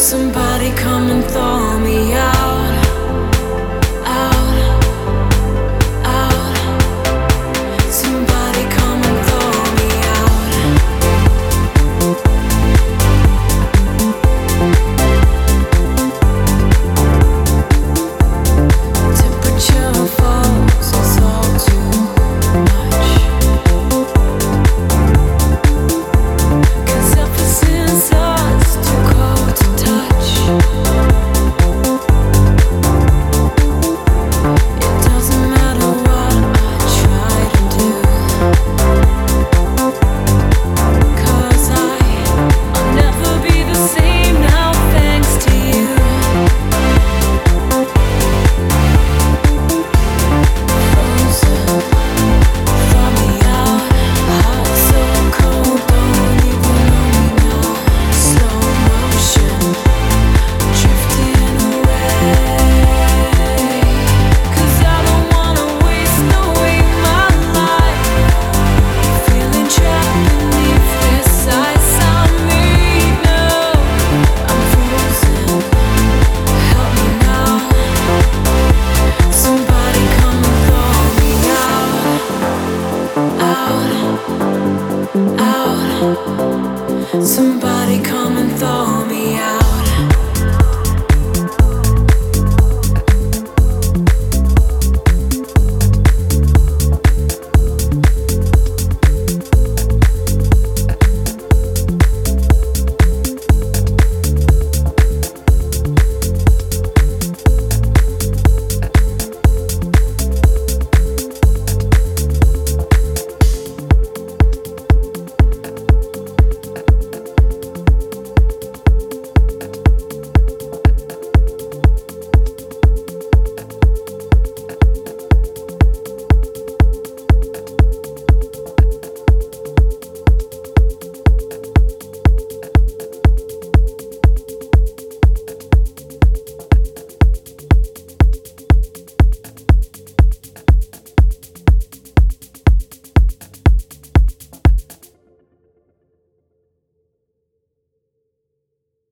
Somebody come and thaw me out, out, out. Somebody come and thaw me out. Temperature falls, it's all too much. 'Cause ever since us, too cold to touch. It doesn't matter what I try to do, 'cause I'll never be the same now thanks to you. Frozen, thaw me out. Hot, so cold, don't even know me now. Slow motion, drifting away. 'Cause I don't wanna waste away my life, feeling trapped beneath this ice. I'm weak now, I'm frozen. Help me now. Somebody come and thaw me out, out, out.